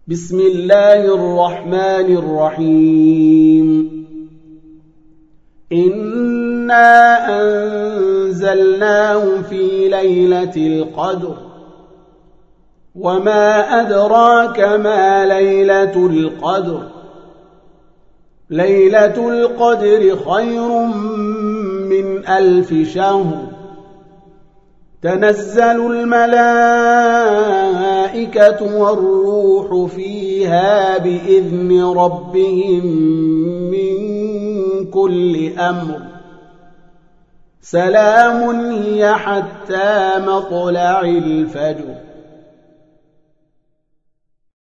بسم الله الرحمن الرحيم. إنا أنزلناه في ليلة القدر وما أدراك ما ليلة القدر. ليلة القدر خير من 1000 شهر. تنزل الملائكة والروح فيها بإذن ربهم من كل أمر. سلام هي حتى مطلع الفجر.